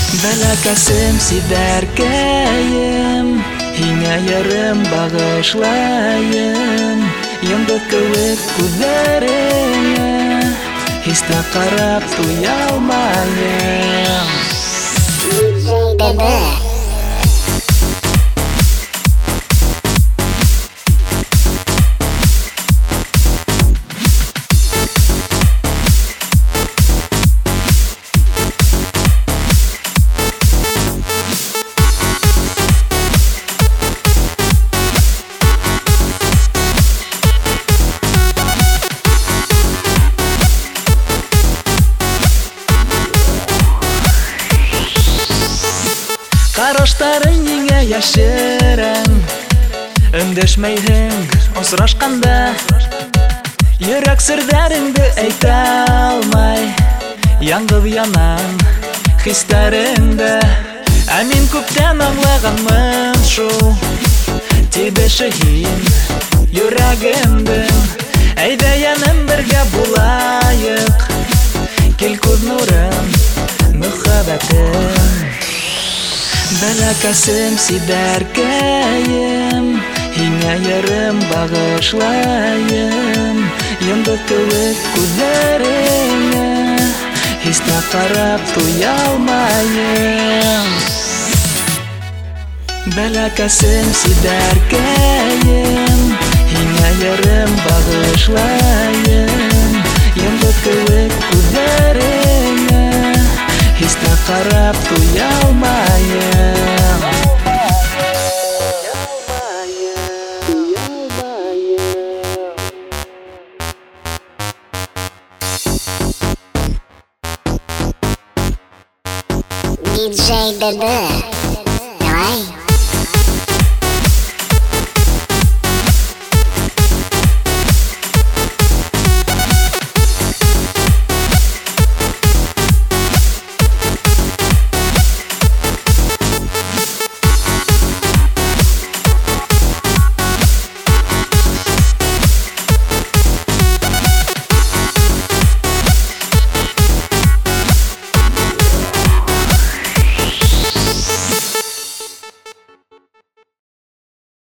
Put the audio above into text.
Бәләкәсем сибәркәем, һиңә ярым багышлайым. Йондыҙ кеүек күҙҙәреңә, һис тә ҡарап туя алмайым. Ҡараштарың ниңә йәшерәң? Өндәшмәйһең осрашҡанда. Йөрәк серҙәреңде әйтә алмай, яңғыҙ янам хистәреңдә. Ә мин күптән аңлағанмын шул тибеше һин йөрәгемдең. Әйҙә йәнем бергә булайыҡ, кил күҙ нурым, мөхәббәтем. Бәләкәсем сибәркәем, һиңә ярым багышлайым. Йондоҙ кеүек күҙҙәреңә, һис тә ҡарап туя алмайым. Бәләкәсем сибәркәем, һиңә ярым багышлайым. Йондоҙ кеүек күҙҙәреңә, һис тә ҡарап туя алмайым. DJ Bebe.